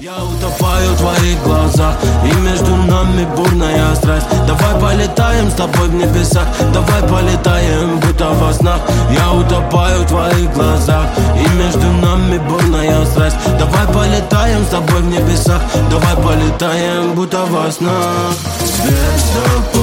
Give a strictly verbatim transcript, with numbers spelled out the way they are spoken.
Я утопаю в твоих глазах, и между нами бурная страсть. Давай полетаем с тобой в небесах, давай полетаем, будто во снах. Я утопаю в твоих глазах, и между нами бурная страсть. Давай полетаем с тобой в небесах, давай полетаем, будто во снах. Свет